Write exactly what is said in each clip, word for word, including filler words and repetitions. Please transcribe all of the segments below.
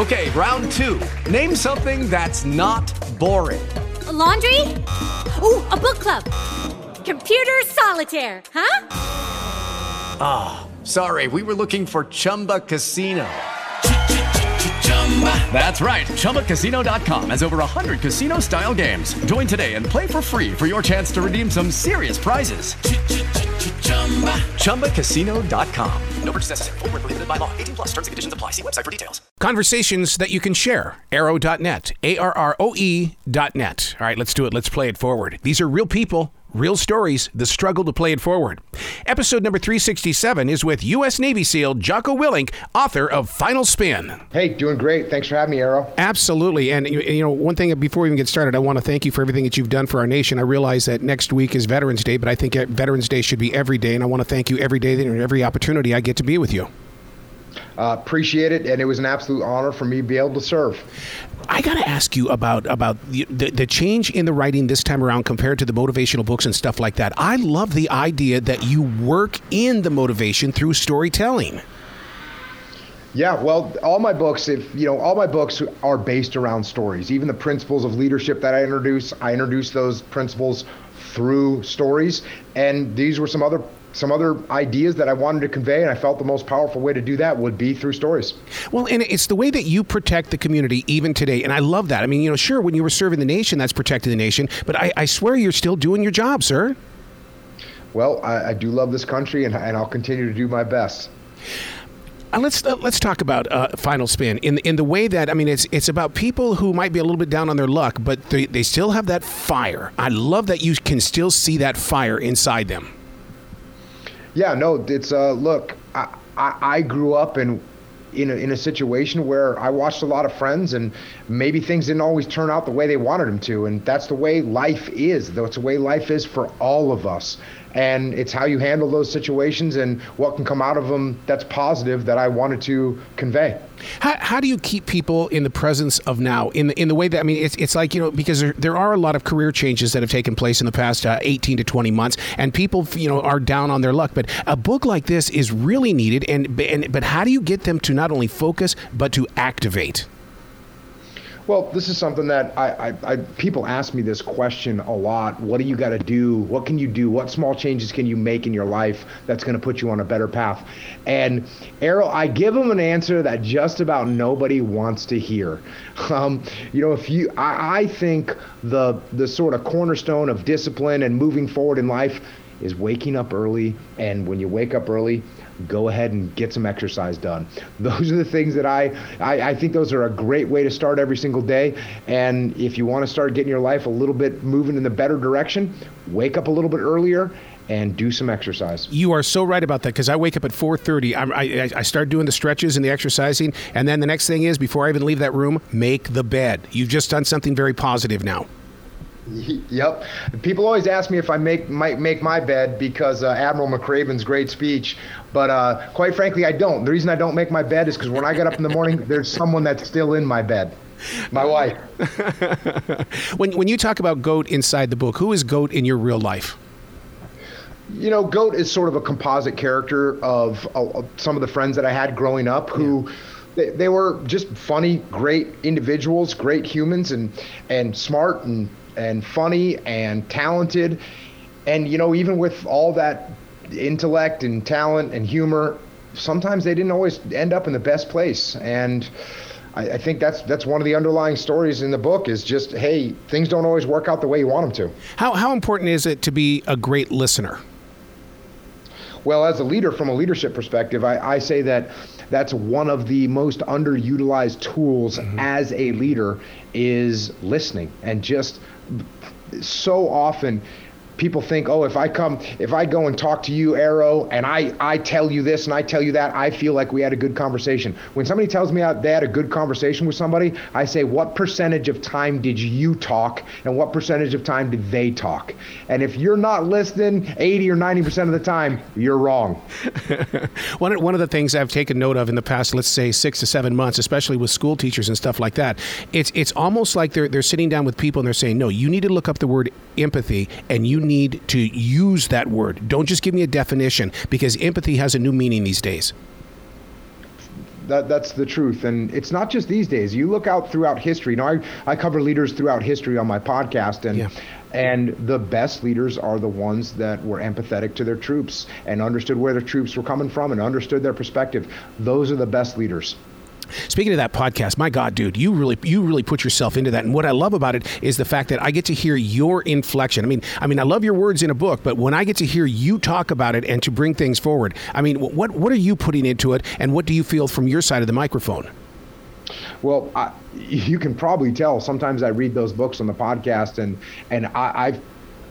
Okay, round two. Name something that's not boring. A laundry? Ooh, a book club. Computer solitaire, huh? Ah, oh, sorry, we were looking for Chumba Casino. That's right, Chumba Casino dot com has over one hundred casino-style games. Join today and play for free for your chance to redeem some serious prizes. Chumba Casino dot com. No purchase necessary. Void where prohibited by law. eighteen plus terms and conditions apply. See website for details. Conversations that you can share. Arrow dot net. A R R O E dot net. All right, let's do it. Let's play it forward. These are real people, real stories, the struggle to play it forward. Episode number three sixty-seven is with U S Navy SEAL Jocko Willink, author of Final Spin. Hey, doing great. Thanks for having me, Arrow. Absolutely. And, you know, one thing before we even get started, I want to thank you for everything that you've done for our nation. I realize that next week is Veterans Day, but I think Veterans Day should be every day, and I want to thank you every day and every opportunity I get to be with you. Uh, appreciate it, and it was an absolute honor for me to be able to serve. I got to ask you about about the, the the change in the writing this time around compared to the motivational books and stuff like that. I love the idea that you work in the motivation through storytelling. Yeah, well, all my books, if you know, all my books are based around stories. Even the principles of leadership that I introduce, I introduce those principles through stories, and these were some other some other ideas that I wanted to convey, and I felt the most powerful way to do that would be through stories. Well, and it's the way that you protect the community even today, and I love that. I mean, you know, sure, when you were serving the nation, that's protecting the nation, but I, I swear you're still doing your job, sir. Well, I, I do love this country, and, and I'll continue to do my best. Uh, let's uh, let's talk about uh, Final Spin in in the way that, I mean, it's it's about people who might be a little bit down on their luck, but they, they still have that fire. I love that you can still see that fire inside them. Yeah, no, it's uh, look, I, I, I grew up in in a, in a situation where I watched a lot of friends, and maybe things didn't always turn out the way they wanted them to, and that's the way life is. Though it's the way life is for all of us, and it's how you handle those situations and what can come out of them that's positive that I wanted to convey. How, how do you keep people in the presence of now, in the, in the way that, I mean, it's it's like, you know, because there, there are a lot of career changes that have taken place in the past uh, eighteen to twenty months, and people, you know, are down on their luck. But a book like this is really needed, and, and but how do you get them to not only focus, but to activate? Well, this is something that I, I, I people ask me this question a lot. What do you got to do? What can you do? What small changes can you make in your life that's going to put you on a better path? And Arrow, I give them an answer that just about nobody wants to hear. Um, you know, if you, I, I think the the sort of cornerstone of discipline and moving forward in life is waking up early. And when you wake up early, go ahead and get some exercise done. Those are the things that I, I, I think those are a great way to start every single day. And if you want to start getting your life a little bit moving in the better direction, wake up a little bit earlier and do some exercise. You are so right about that, because I wake up at four thirty. I, I, I start doing the stretches and the exercising, and then the next thing is, before I even leave that room, make the bed. You've just done something very positive now. Yep. People always ask me if I make might make my bed because uh, Admiral McRaven's great speech, but uh, quite frankly, I don't. The reason I don't make my bed is because when I get up in the morning, there's someone that's still in my bed. My wife. when when you talk about GOAT inside the book, who is GOAT in your real life? You know, GOAT is sort of a composite character of uh, some of the friends that I had growing up who. Yeah. They, they were just funny, great individuals, great humans, and and smart and and funny and talented. And, you know, even with all that intellect and talent and humor, sometimes they didn't always end up in the best place. And I, I think that's that's one of the underlying stories in the book is just, hey, things don't always work out the way you want them to. How how important is it to be a great listener? Well, as a leader, from a leadership perspective, I, I say that that's one of the most underutilized tools mm-hmm. as a leader is listening. And just so often people think, oh, if I come, if I go and talk to you, Arrow, and I, I tell you this and I tell you that, I feel like we had a good conversation. When somebody tells me they had a good conversation with somebody, I say, what percentage of time did you talk and what percentage of time did they talk? And if you're not listening eighty or ninety percent of the time, you're wrong. one, one of the things I've taken note of in the past, let's say six to seven months, especially with school teachers and stuff like that, it's it's almost like they're they're sitting down with people and they're saying, no, you need to look up the word empathy and you need to use that word. Don't just give me a definition, because empathy has a new meaning these days. that that's the truth. And it's not just these days. You look out throughout history. You know, I, I cover leaders throughout history on my podcast, and yeah. and the best leaders are the ones that were empathetic to their troops and understood where their troops were coming from and understood their perspective. Those are the best leaders. Speaking of that podcast, my God, dude, you really you really put yourself into that. And what I love about it is the fact that I get to hear your inflection. I mean, I mean, I love your words in a book, but when I get to hear you talk about it and to bring things forward, I mean, what what are you putting into it, and what do you feel from your side of the microphone? Well, I, you can probably tell. Sometimes I read those books on the podcast, and and I, I've.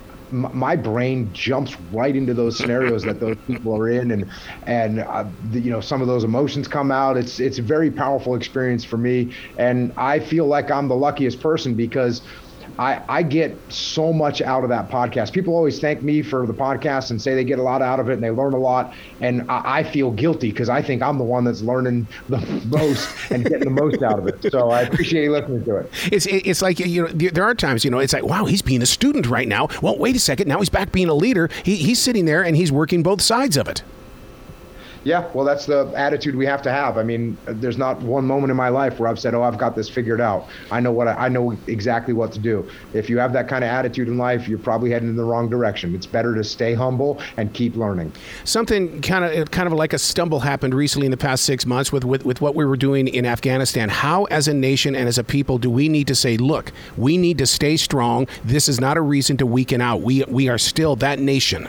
my brain jumps right into those scenarios that those people are in, and and uh, the, you know, some of those emotions come out. It's it's a very powerful experience for me, and I feel like I'm the luckiest person because I, I get so much out of that podcast. People always thank me for the podcast and say they get a lot out of it and they learn a lot. And I, I feel guilty because I think I'm the one that's learning the most and getting the most out of it. So I appreciate you listening to it. It's it's like, you know, there are times, you know, it's like, wow, he's being a student right now. Well, wait a second. Now he's back being a leader. He, he's sitting there and he's working both sides of it. Yeah, well, that's the attitude we have to have. I mean, there's not one moment in my life where I've said, oh, I've got this figured out. I know what I, I know exactly what to do. If you have that kind of attitude in life, you're probably heading in the wrong direction. It's better to stay humble and keep learning. Something kind of kind of like a stumble happened recently in the past six months with, with, with what we were doing in Afghanistan. How, as a nation and as a people, do we need to say, look, we need to stay strong. This is not a reason to weaken out. We we are still that nation.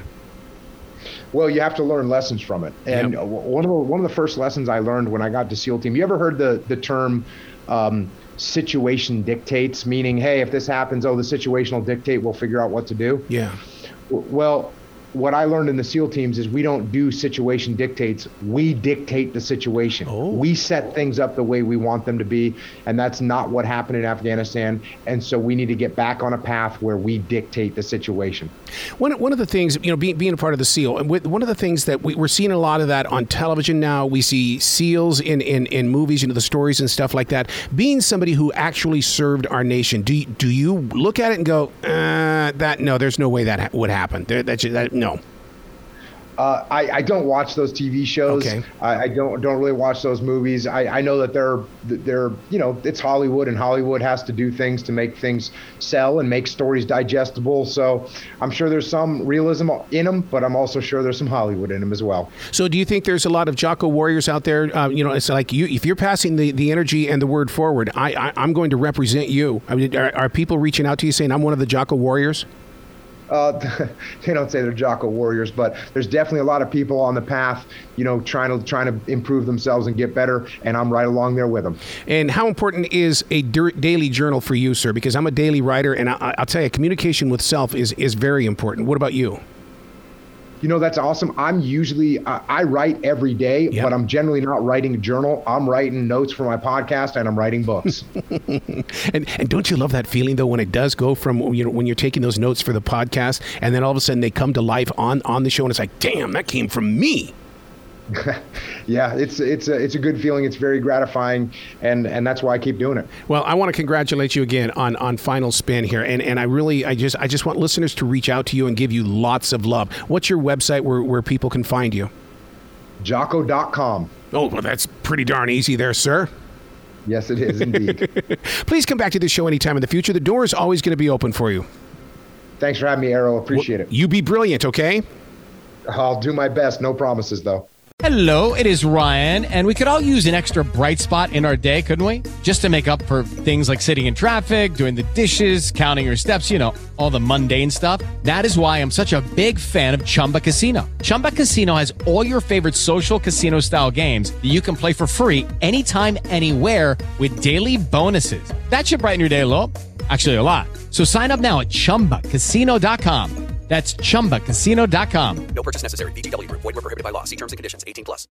Well, you have to learn lessons from it. And yep. one of the, one of the first lessons I learned when I got to SEAL Team, you ever heard the, the term um, situation dictates, meaning, hey, if this happens, oh, the situation will dictate, we'll figure out what to do? Yeah. Well, what I learned in the SEAL teams is we don't do situation dictates. We dictate the situation. Oh. We set things up the way we want them to be, and that's not what happened in Afghanistan. And so we need to get back on a path where we dictate the situation. One one of the things, you know, being being a part of the SEAL, and one of the things that we, we're seeing a lot of that on television now. We see SEALs in, in, in movies, you know, the stories and stuff like that. Being somebody who actually served our nation, do you, do you look at it and go, uh, that no, there's no way that ha- would happen. There, that, that no. Uh, I, I don't watch those T V shows. Okay. I, I don't don't really watch those movies. I, I know that they're they're you know, it's Hollywood, and Hollywood has to do things to make things sell and make stories digestible. So I'm sure there's some realism in them, but I'm also sure there's some Hollywood in them as well. So do you think there's a lot of Jocko warriors out there? Uh, you know, it's like you if you're passing the, the energy and the word forward, I, I I'm going to represent you. I mean, are, are people reaching out to you saying I'm one of the Jocko warriors? Uh, they don't say they're Jocko warriors, but there's definitely a lot of people on the path, you know, trying to trying to improve themselves and get better, and I'm right along there with them. And how important is a daily journal for you, sir? Because I'm a daily writer, and I, I'll tell you, communication with self is is very important. What about you? You know, that's awesome. I'm usually, uh, I write every day, yep. but I'm generally not writing a journal. I'm writing notes for my podcast, and I'm writing books. and and don't you love that feeling, though, when it does go from, you know, when you're taking those notes for the podcast, and then all of a sudden they come to life on, on the show, and it's like, damn, that came from me. Yeah, it's it's a it's a good feeling. It's very gratifying, and and that's why I keep doing it. Well, I want to congratulate you again on, on Final Spin here, and and I really I just I just want listeners to reach out to you and give you lots of love. What's your website where, where people can find you? Jocko dot com. Oh, well, that's pretty darn easy there, sir. Yes, it is indeed. Please come back to this show anytime in the future. The door is always going to be open for you. Thanks for having me, Errol. Appreciate well, it. You be brilliant, okay? I'll do my best. No promises, though. Hello, it is Ryan, and we could all use an extra bright spot in our day, couldn't we? Just to make up for things like sitting in traffic, doing the dishes, counting your steps, you know, all the mundane stuff. That is why I'm such a big fan of Chumba Casino. Chumba Casino has all your favorite social casino-style games that you can play for free anytime, anywhere with daily bonuses. That should brighten your day a little. Actually, a lot. So sign up now at chumba casino dot com. That's chumba casino dot com. No purchase necessary. V G W Group. Void where prohibited by law. See terms and conditions. eighteen plus.